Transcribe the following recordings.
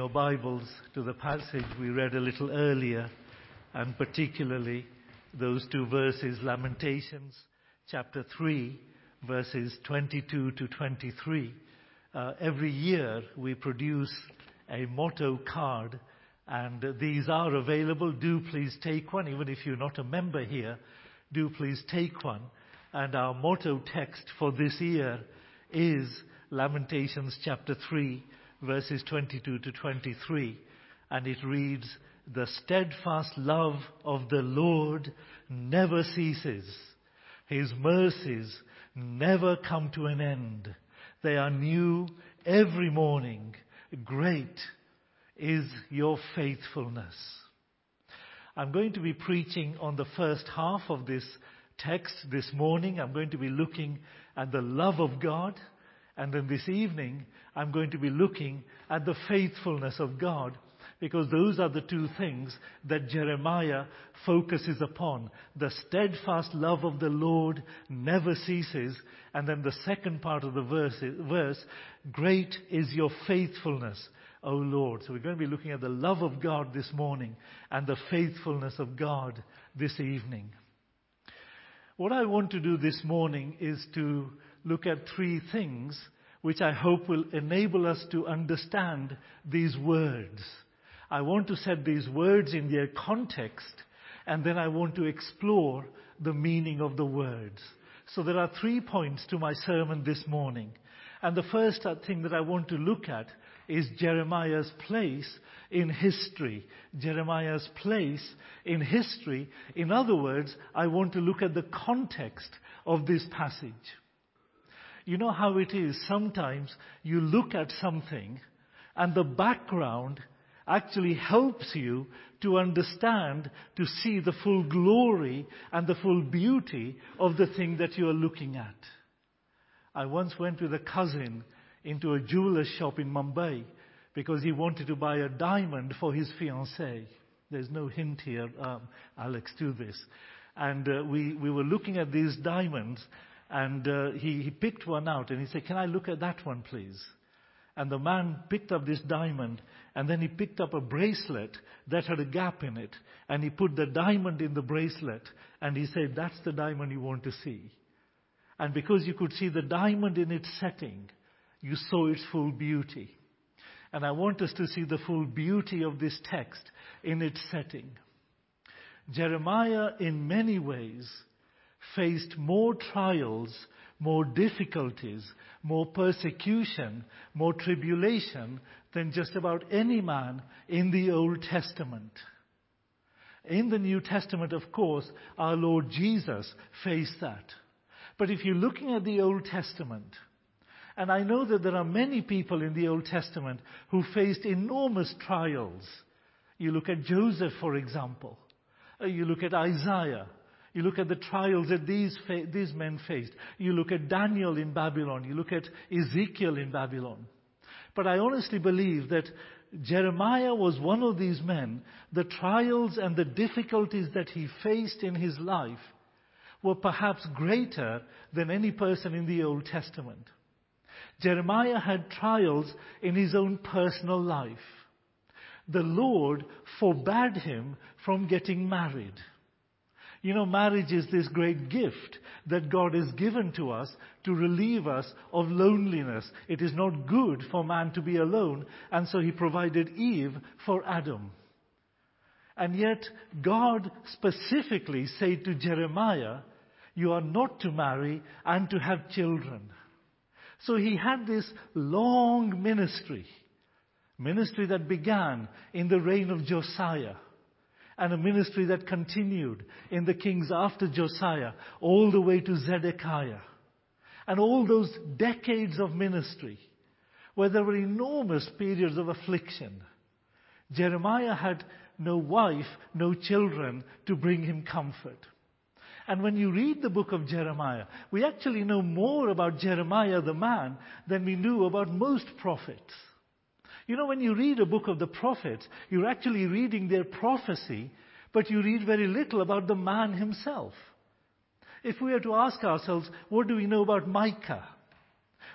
Your Bibles to the passage we read a little earlier, and particularly those two verses, Lamentations chapter 3, verses 22 to 23. Every year we produce a motto card, and these are available. Do please take one. Even if you're not a member here, do please take one. And our motto text for this year is Lamentations chapter 3, verses 22 to 23. And it reads, "The steadfast love of the Lord never ceases. His mercies never come to an end. They are new every morning. Great is your faithfulness." I'm going to be preaching on the first half of this text this morning. I'm going to be looking at the love of God. And then this evening, I'm going to be looking at the faithfulness of God, because those are the two things that Jeremiah focuses upon. The steadfast love of the Lord never ceases. And then the second part of the verse, great is your faithfulness, O Lord. So we're going to be looking at the love of God this morning and the faithfulness of God this evening. What I want to do this morning is to look at three things which I hope will enable us to understand these words. I want to set these words in their context, and then I want to explore the meaning of the words. So there are 3 points to my sermon this morning. And the first thing that I want to look at is Jeremiah's place in history. Jeremiah's place in history. In other words, I want to look at the context of this passage. You know how it is, sometimes you look at something and the background actually helps you to understand, to see the full glory and the full beauty of the thing that you are looking at. I once went with a cousin into a jeweler's shop in Mumbai because he wanted to buy a diamond for his fiancée. There's no hint here, Alex, to this. And we were looking at these diamonds, and he picked one out and he said, "Can I look at that one, please?" And the man picked up this diamond, and then he picked up a bracelet that had a gap in it, and he put the diamond in the bracelet, and he said, "That's the diamond you want to see." And because you could see the diamond in its setting, you saw its full beauty. And I want us to see the full beauty of this text in its setting. Jeremiah, in many ways, faced more trials, more difficulties, more persecution, more tribulation than just about any man in the Old Testament. In the New Testament, of course, our Lord Jesus faced that. But if you're looking at the Old Testament, and I know that there are many people in the Old Testament who faced enormous trials. You look at Joseph, for example. You look at Isaiah. You look at the trials that these men faced. You look at Daniel in Babylon. You look at Ezekiel in Babylon. But I honestly believe that Jeremiah was one of these men. The trials and the difficulties that he faced in his life were perhaps greater than any person in the Old Testament. Jeremiah had trials in his own personal life. The Lord forbade him from getting married. You know, marriage is this great gift that God has given to us to relieve us of loneliness. It is not good for man to be alone, and so he provided Eve for Adam. And yet, God specifically said to Jeremiah, "You are not to marry and to have children." So he had this long ministry that began in the reign of Josiah, and a ministry that continued in the kings after Josiah, all the way to Zedekiah. And all those decades of ministry, where there were enormous periods of affliction, Jeremiah had no wife, no children to bring him comfort. And when you read the book of Jeremiah, we actually know more about Jeremiah the man than we knew about most prophets. You know, when you read a book of the prophets, you're actually reading their prophecy, but you read very little about the man himself. If we were to ask ourselves, what do we know about Micah?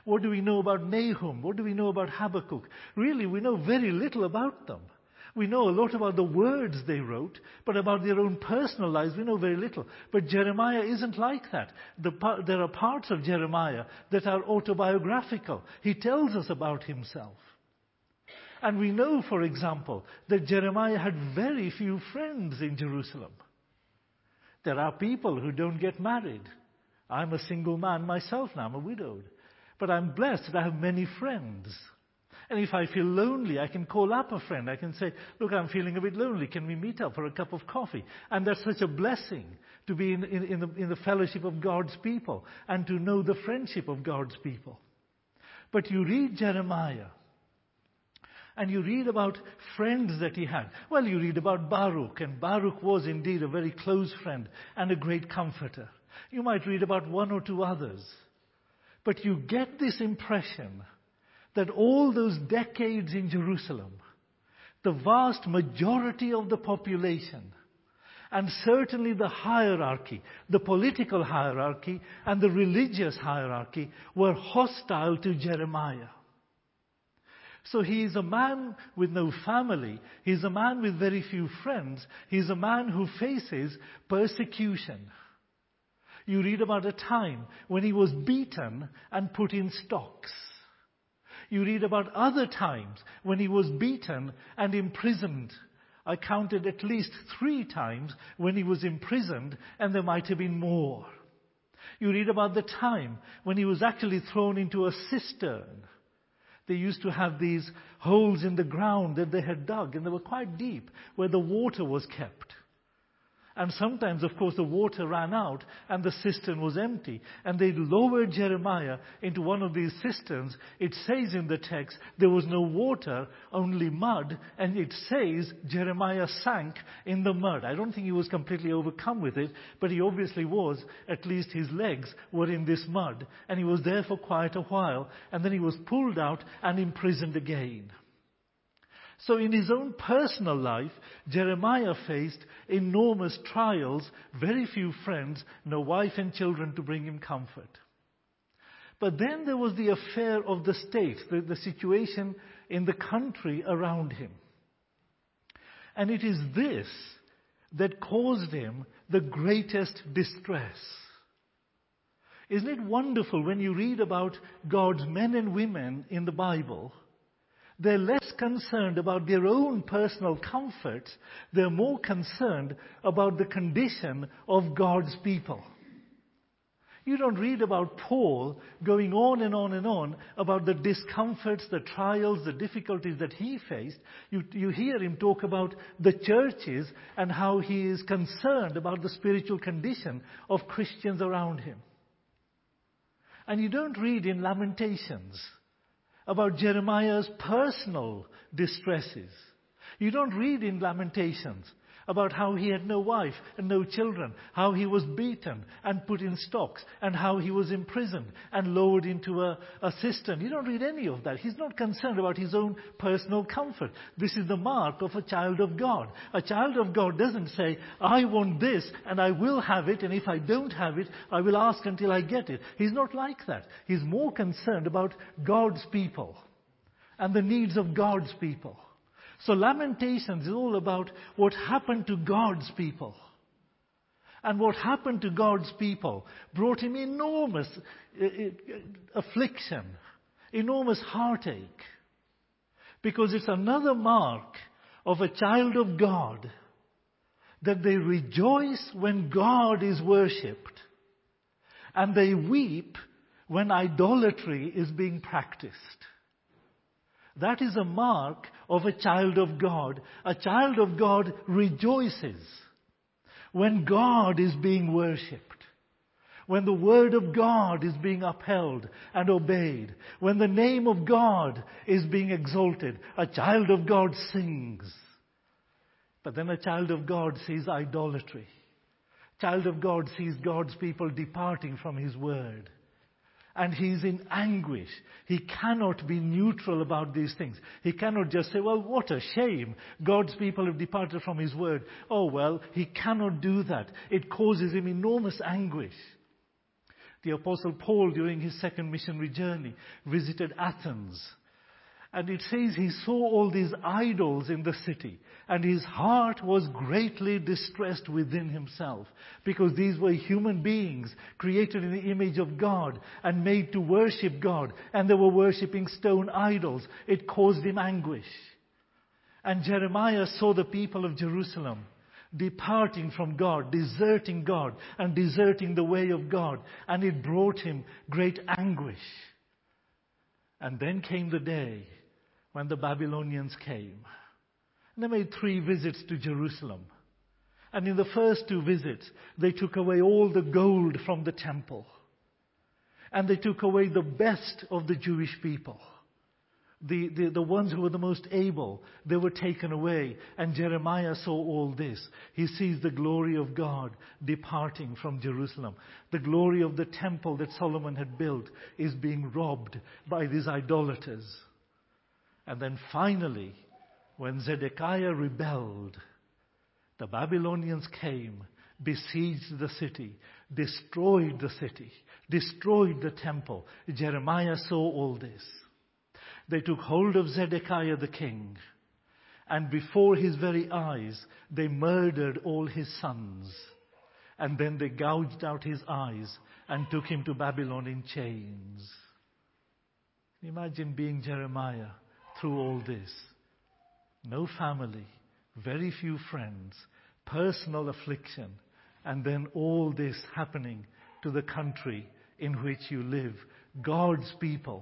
What do we know about Nahum? What do we know about Habakkuk? Really, we know very little about them. We know a lot about the words they wrote, but about their own personal lives, we know very little. But Jeremiah isn't like that. There are parts of Jeremiah that are autobiographical. He tells us about himself. And we know, for example, that Jeremiah had very few friends in Jerusalem. There are people who don't get married. I'm a single man myself now, I'm a widowed. But I'm blessed that I have many friends. And if I feel lonely, I can call up a friend. I can say, look, I'm feeling a bit lonely. Can we meet up for a cup of coffee? And that's such a blessing to be in the fellowship of God's people and to know the friendship of God's people. But you read Jeremiah and you read about friends that he had. Well, you read about Baruch, and Baruch was indeed a very close friend and a great comforter. You might read about one or two others. But you get this impression that all those decades in Jerusalem, the vast majority of the population, and certainly the hierarchy, the political hierarchy and the religious hierarchy, were hostile to Jeremiah. So he is a man with no family. He's a man with very few friends. He's a man who faces persecution. You read about a time when he was beaten and put in stocks. You read about other times when he was beaten and imprisoned. I counted at least 3 times when he was imprisoned, and there might have been more. You read about the time when he was actually thrown into a cistern. They used to have these holes in the ground that they had dug, and they were quite deep, where the water was kept. And sometimes, of course, the water ran out and the cistern was empty. And they lowered Jeremiah into one of these cisterns. It says in the text, there was no water, only mud. And it says Jeremiah sank in the mud. I don't think he was completely overcome with it, but he obviously was. At least his legs were in this mud. And he was there for quite a while. And then he was pulled out and imprisoned again. So in his own personal life, Jeremiah faced enormous trials, very few friends, no wife and children to bring him comfort. But then there was the affair of the state, the situation in the country around him. And it is this that caused him the greatest distress. Isn't it wonderful when you read about God's men and women in the Bible? They're less concerned about their own personal comforts. They're more concerned about the condition of God's people. You don't read about Paul going on and on and on about the discomforts, the trials, the difficulties that he faced. You hear him talk about the churches and how he is concerned about the spiritual condition of Christians around him. And you don't read in Lamentations about Jeremiah's personal distresses. You don't read in Lamentations about how he had no wife and no children, how he was beaten and put in stocks, and how he was imprisoned and lowered into a cistern. You don't read any of that. He's not concerned about his own personal comfort. This is the mark of a child of God. A child of God doesn't say, I want this and I will have it, and if I don't have it, I will ask until I get it. He's not like that. He's more concerned about God's people and the needs of God's people. So Lamentations is all about what happened to God's people. And what happened to God's people brought him enormous affliction, enormous heartache. Because it's another mark of a child of God that they rejoice when God is worshipped, and they weep when idolatry is being practiced. That is a mark of a child of God. A child of God rejoices when God is being worshipped, when the word of God is being upheld and obeyed, when the name of God is being exalted. A child of God sings. But then a child of God sees idolatry. Child of God sees God's people departing from His word. And he's in anguish. He cannot be neutral about these things. He cannot just say, well, what a shame. God's people have departed from His word. Oh, well, he cannot do that. It causes him enormous anguish. The Apostle Paul, during his second missionary journey, visited Athens. And it says he saw all these idols in the city, and his heart was greatly distressed within himself, because these were human beings created in the image of God and made to worship God, and they were worshipping stone idols. It caused him anguish. And Jeremiah saw the people of Jerusalem departing from God, deserting God, and deserting the way of God, and it brought him great anguish. And then came the day when the Babylonians came. And they made 3 visits to Jerusalem. And in the first 2 visits, they took away all the gold from the temple. And they took away the best of the Jewish people. The ones who were the most able, they were taken away. And Jeremiah saw all this. He sees the glory of God departing from Jerusalem. The glory of the temple that Solomon had built is being robbed by these idolaters. And then finally, when Zedekiah rebelled, the Babylonians came, besieged the city, destroyed the city, destroyed the temple. Jeremiah saw all this. They took hold of Zedekiah the king, and before his very eyes, they murdered all his sons. And then they gouged out his eyes and took him to Babylon in chains. Imagine being Jeremiah through all this. No family, very few friends, personal affliction, and then all this happening to the country in which you live. God's people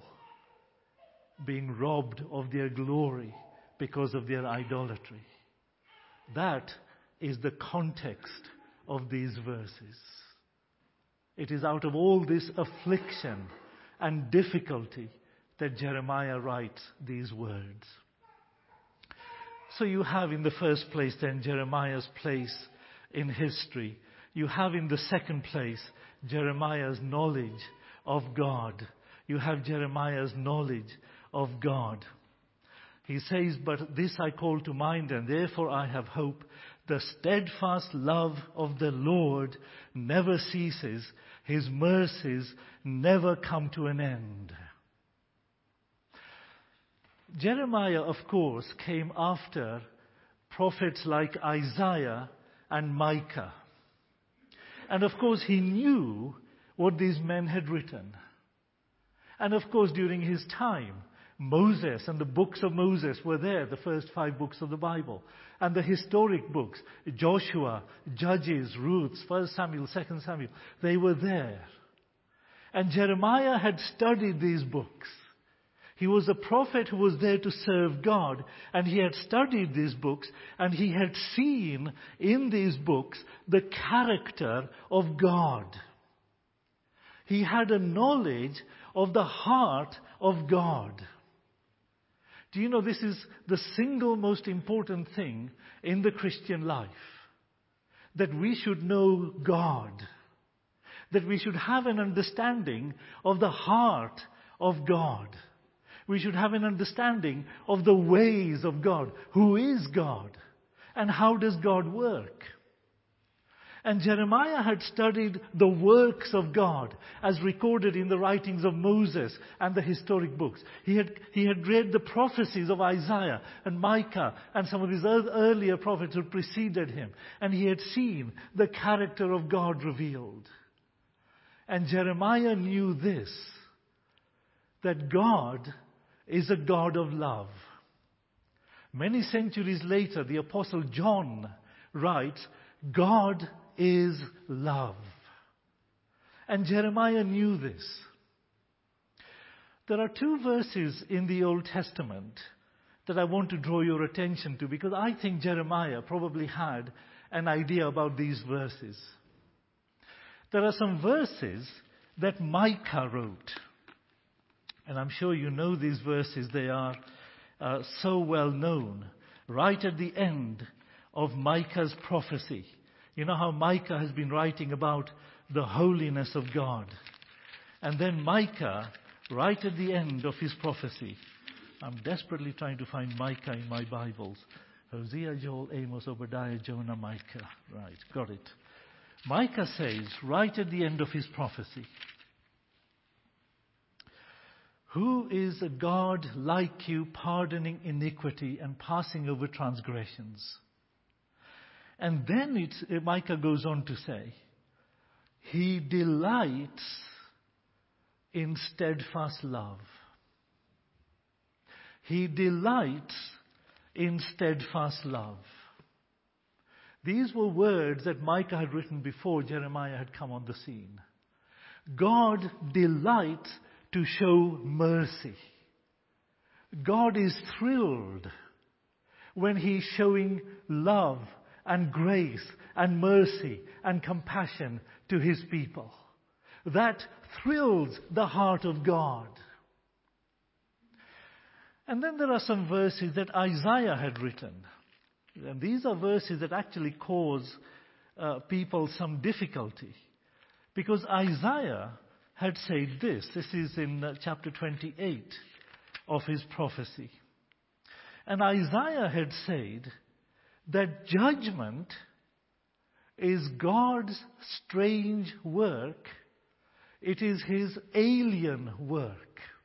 being robbed of their glory because of their idolatry. That is the context of these verses. It is out of all this affliction and difficulty that Jeremiah writes these words. So you have in the first place then Jeremiah's place in history. You have in the second place Jeremiah's knowledge of God. You have Jeremiah's knowledge of God. He says, "But this I call to mind, and therefore I have hope. The steadfast love of the Lord never ceases. His mercies never come to an end." Jeremiah, of course, came after prophets like Isaiah and Micah. And of course, he knew what these men had written. And of course, during his time, Moses and the books of Moses were there, the first 5 books of the Bible. And the historic books, Joshua, Judges, Ruth, 1 Samuel, 2 Samuel, they were there. And Jeremiah had studied these books. He was a prophet who was there to serve God, and he had studied these books, and he had seen in these books the character of God. He had a knowledge of the heart of God. Do you know this is the single most important thing in the Christian life? That we should know God. That we should have an understanding of the heart of God. We should have an understanding of the ways of God. Who is God? And how does God work? And Jeremiah had studied the works of God as recorded in the writings of Moses and the historic books. He had read the prophecies of Isaiah and Micah and some of these earlier prophets who preceded him. And he had seen the character of God revealed. And Jeremiah knew this, that God is a God of love. Many centuries later, the Apostle John writes, God is love. And Jeremiah knew this. There are 2 verses in the Old Testament that I want to draw your attention to, because I think Jeremiah probably had an idea about these verses. There are some verses that Micah wrote. And I'm sure you know these verses. They are so well known. Right at the end of Micah's prophecy. You know how Micah has been writing about the holiness of God. And then Micah, right at the end of his prophecy, I'm desperately trying to find Micah in my Bibles. Hosea, Joel, Amos, Obadiah, Jonah, Micah. Right, got it. Micah says, right at the end of his prophecy, Who is a God like you, pardoning iniquity and passing over transgressions? And then Micah goes on to say, He delights in steadfast love. He delights in steadfast love. These were words that Micah had written before Jeremiah had come on the scene. God delights to show mercy. God is thrilled when He's showing love and grace and mercy and compassion to His people. That thrills the heart of God. And then there are some verses that Isaiah had written. And these are verses that actually cause people some difficulty. Because Isaiah had said this. This is in chapter 28 of his prophecy. And Isaiah had said that judgment is God's strange work. It is His alien work.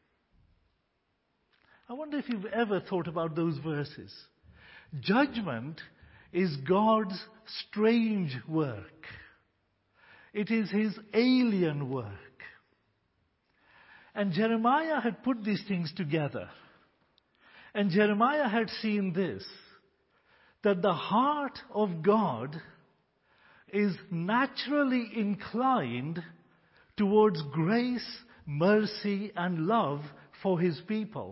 I wonder if you've ever thought about those verses. Judgment is God's strange work. It is His alien work. And Jeremiah had put these things together. And Jeremiah had seen this, that the heart of God is naturally inclined towards grace, mercy, and love for His people.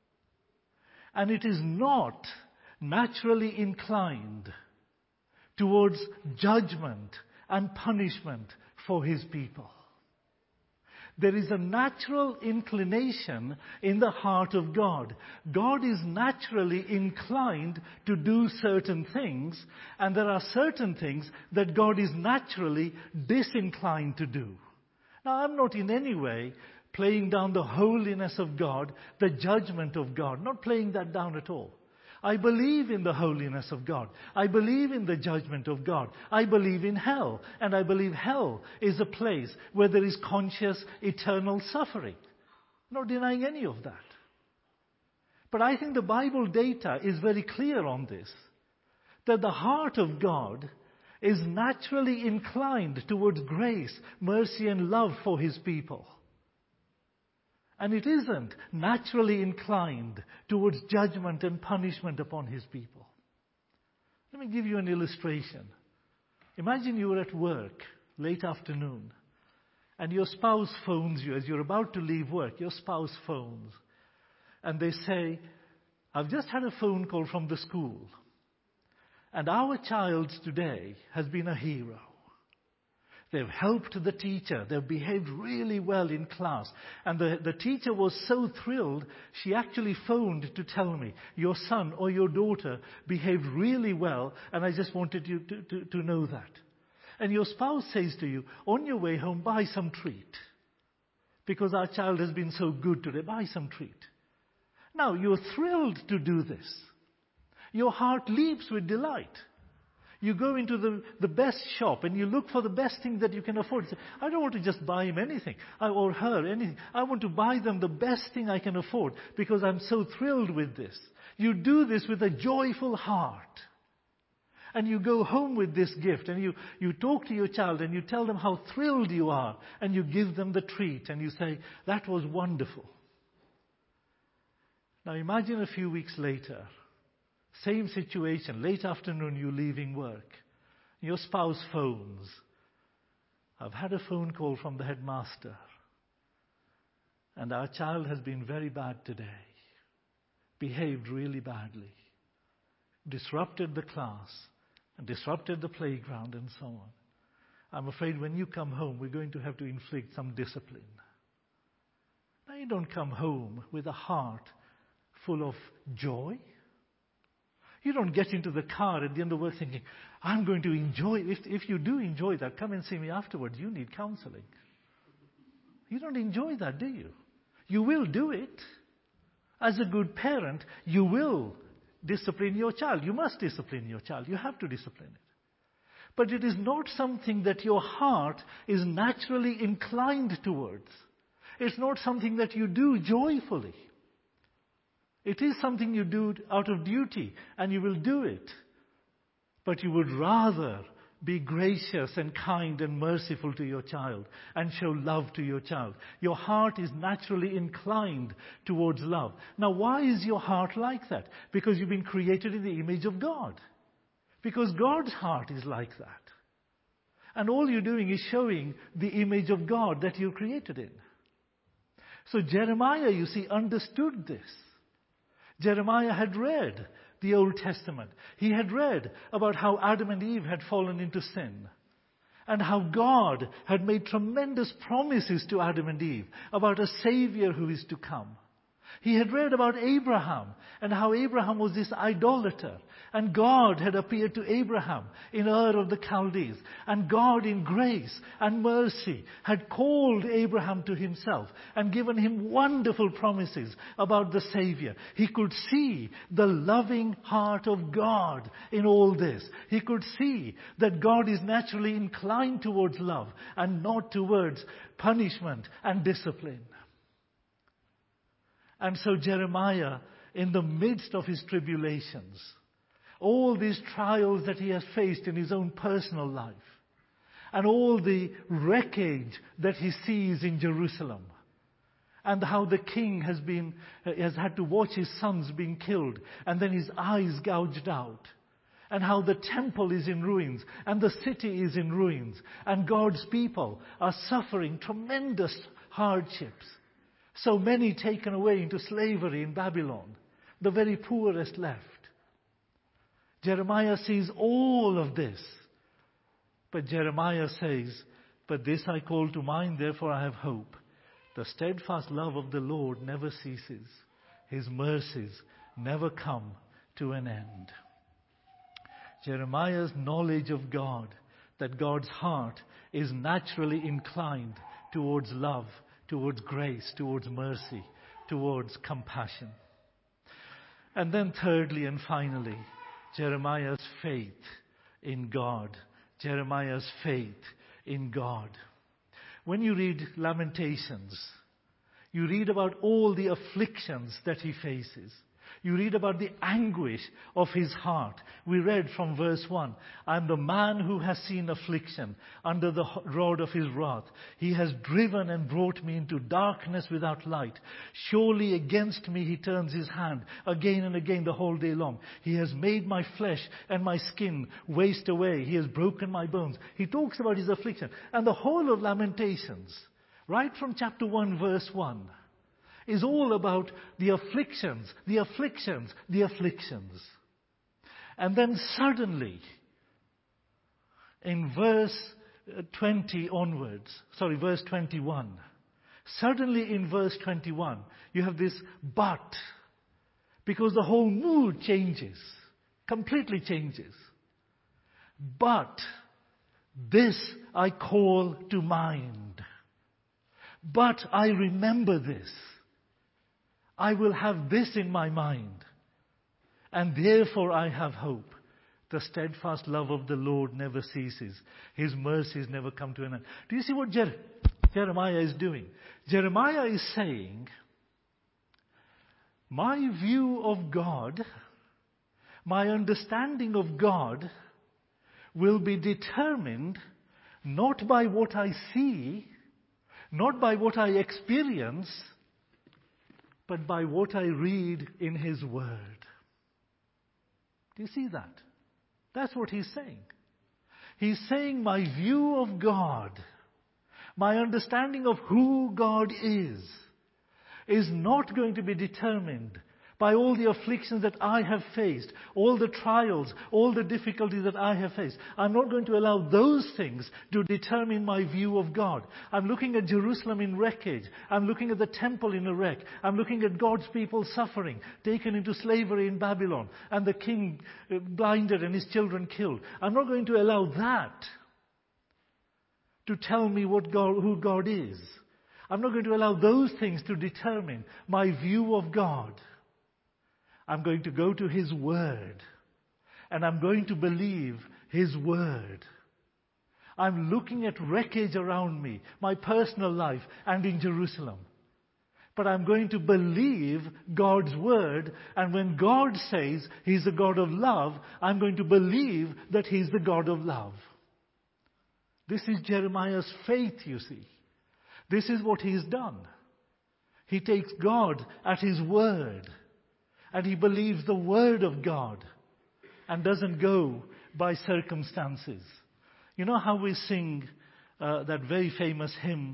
And it is not naturally inclined towards judgment and punishment for His people. There is a natural inclination in the heart of God. God is naturally inclined to do certain things, and there are certain things that God is naturally disinclined to do. Now, I'm not in any way playing down the holiness of God, the judgment of God, not playing that down at all. I believe in the holiness of God. I believe in the judgment of God. I believe in hell. And I believe hell is a place where there is conscious, eternal suffering. Not denying any of that. But I think the Bible data is very clear on this. That the heart of God is naturally inclined towards grace, mercy, and love for His people. And it isn't naturally inclined towards judgment and punishment upon His people. Let me give you an illustration. Imagine you were at work, late afternoon, and your spouse phones you as you're about to leave work. Your spouse phones. And they say, I've just had a phone call from the school. And our child today has been a hero. They've helped the teacher. They've behaved really well in class. And the teacher was so thrilled, she actually phoned to tell me, your son or your daughter behaved really well, and I just wanted you to know that. And your spouse says to you, on your way home, buy some treat. Because our child has been so good today, buy some treat. Now, you're thrilled to do this. Your heart leaps with delight. You go into the best shop and you look for the best thing that you can afford. Say, I don't want to just buy him anything or her anything. I want to buy them the best thing I can afford because I'm so thrilled with this. You do this with a joyful heart. And you go home with this gift and you talk to your child and you tell them how thrilled you are and you give them the treat and you say, that was wonderful. Now imagine a few weeks later, same situation, late afternoon, you leaving work. Your spouse phones. I've had a phone call from the headmaster. And our child has been very bad today. Behaved really badly. Disrupted the class. And disrupted the playground and so on. I'm afraid when you come home, we're going to have to inflict some discipline. Now you don't come home with a heart full of joy. You don't get into the car at the end of work thinking, I'm going to enjoy it. If you do enjoy that, come and see me afterwards. You need counseling. You don't enjoy that, do you? You will do it. As a good parent, you will discipline your child. You must discipline your child. You have to discipline it. But it is not something that your heart is naturally inclined towards. It's not something that you do joyfully. It is something you do out of duty, and you will do it. But you would rather be gracious and kind and merciful to your child and show love to your child. Your heart is naturally inclined towards love. Now, why is your heart like that? Because you've been created in the image of God. Because God's heart is like that. And all you're doing is showing the image of God that you're created in. So Jeremiah, you see, understood this. Jeremiah had read the Old Testament. He had read about how Adam and Eve had fallen into sin, and how God had made tremendous promises to Adam and Eve about a Savior who is to come. He had read about Abraham and how Abraham was this idolater. And God had appeared to Abraham in Ur of the Chaldees. And God in grace and mercy had called Abraham to himself and given him wonderful promises about the Savior. He could see the loving heart of God in all this. He could see that God is naturally inclined towards love and not towards punishment and discipline. And so Jeremiah, in the midst of his tribulations, all these trials that he has faced in his own personal life, and all the wreckage that he sees in Jerusalem, and how the king has had to watch his sons being killed, and then his eyes gouged out, and how the temple is in ruins, and the city is in ruins, and God's people are suffering tremendous hardships. So many taken away into slavery in Babylon, the very poorest left. Jeremiah sees all of this. But Jeremiah says, "But this I call to mind, therefore I have hope. The steadfast love of the Lord never ceases. His mercies never come to an end." Jeremiah's knowledge of God, that God's heart is naturally inclined towards love, towards grace, towards mercy, towards compassion. And then thirdly and finally, Jeremiah's faith in God. Jeremiah's faith in God. When you read Lamentations, you read about all the afflictions that he faces. You read about the anguish of his heart. We read from verse 1, "I am the man who has seen affliction under the rod of his wrath. He has driven and brought me into darkness without light. Surely against me he turns his hand again and again the whole day long. He has made my flesh and my skin waste away. He has broken my bones." He talks about his affliction. And the whole of Lamentations, right from chapter 1, verse 1, is all about the afflictions, the afflictions, the afflictions. And then suddenly, in verse 21, suddenly in verse 21, you have this "but," because the whole mood changes, completely changes. "But this I call to mind. But I remember this. I will have this in my mind, and therefore I have hope. The steadfast love of the Lord never ceases. His mercies never come to an end." Do you see what Jeremiah is doing? Jeremiah is saying, my view of God, my understanding of God will be determined not by what I see, not by what I experience, but by what I read in His Word. Do you see that? That's what he's saying. He's saying my view of God, my understanding of who God is not going to be determined by all the afflictions that I have faced, all the trials, all the difficulties that I have faced. I'm not going to allow those things to determine my view of God. I'm looking at Jerusalem in wreckage. I'm looking at the temple in a wreck. I'm looking at God's people suffering, taken into slavery in Babylon, and the king blinded and his children killed. I'm not going to allow that to tell me who God is. I'm not going to allow those things to determine my view of God. I'm going to go to His Word, and I'm going to believe His Word. I'm looking at wreckage around me, my personal life, and in Jerusalem. But I'm going to believe God's word, and when God says He's a God of love, I'm going to believe that He's the God of love. This is Jeremiah's faith, you see. This is what he's done. He takes God at His word, and he believes the word of God, and doesn't go by circumstances. You know how we sing that very famous hymn,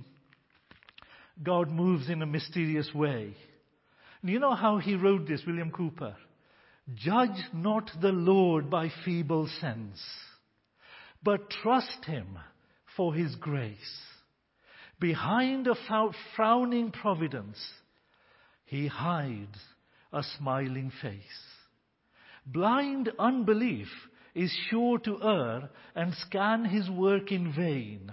God Moves in a Mysterious Way. And you know how he wrote this, William Cooper? Judge not the Lord by feeble sense, but trust Him for His grace. Behind a frowning providence, He hides a smiling face. Blind unbelief is sure to err and scan His work in vain.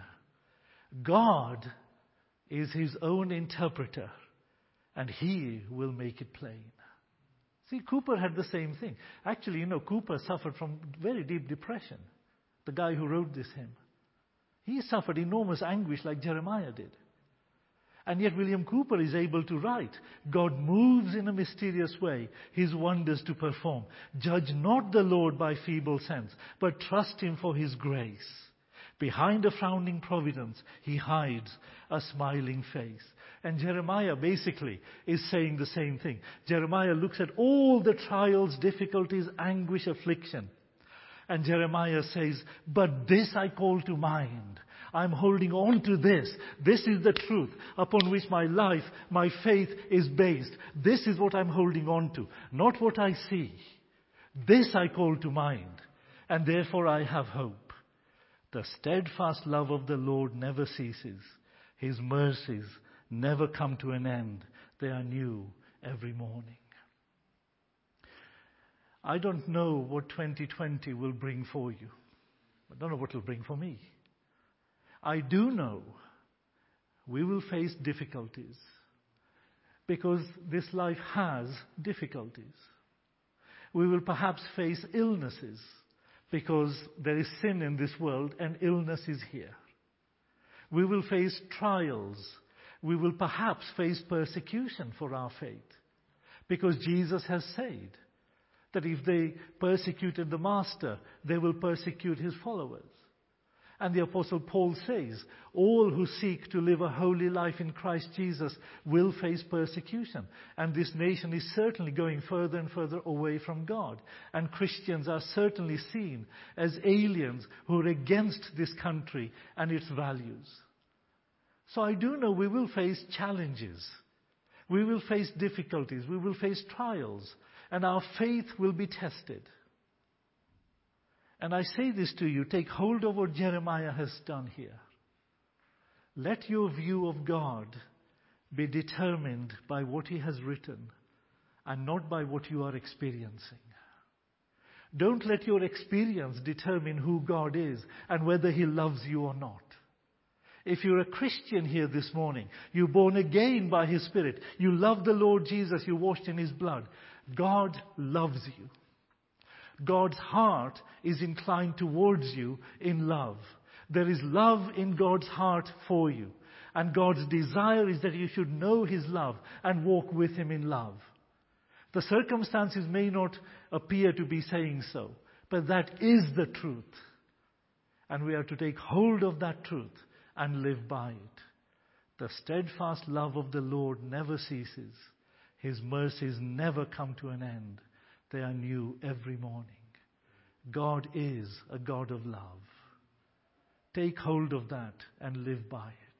God is His own interpreter, and He will make it plain. See, Cooper had the same thing. Actually, Cooper suffered from very deep depression, the guy who wrote this hymn. He suffered enormous anguish like Jeremiah did. And yet William Cooper is able to write, God moves in a mysterious way, His wonders to perform. Judge not the Lord by feeble sense, but trust Him for His grace. Behind a frowning providence, He hides a smiling face. And Jeremiah basically is saying the same thing. Jeremiah looks at all the trials, difficulties, anguish, affliction. And Jeremiah says, but this I call to mind. I'm holding on to this. This is the truth upon which my life, my faith is based. This is what I'm holding on to, not what I see. This I call to mind, and therefore I have hope. The steadfast love of the Lord never ceases. His mercies never come to an end. They are new every morning. I don't know what 2020 will bring for you. I don't know what it will bring for me. I do know we will face difficulties, because this life has difficulties. We will perhaps face illnesses, because there is sin in this world and illness is here. We will face trials. We will perhaps face persecution for our faith, because Jesus has said that if they persecuted the Master, they will persecute His followers. And the Apostle Paul says, all who seek to live a holy life in Christ Jesus will face persecution. And this nation is certainly going further and further away from God. And Christians are certainly seen as aliens who are against this country and its values. So I do know we will face challenges. We will face difficulties. We will face trials. And our faith will be tested. And I say this to you, take hold of what Jeremiah has done here. Let your view of God be determined by what He has written and not by what you are experiencing. Don't let your experience determine who God is and whether He loves you or not. If you're a Christian here this morning, you're born again by His Spirit, you love the Lord Jesus, you're washed in His blood, God loves you. God's heart is inclined towards you in love. There is love in God's heart for you. And God's desire is that you should know His love and walk with Him in love. The circumstances may not appear to be saying so, but that is the truth. And we are to take hold of that truth and live by it. The steadfast love of the Lord never ceases. His mercies never come to an end. They are new every morning. God is a God of love. Take hold of that and live by it.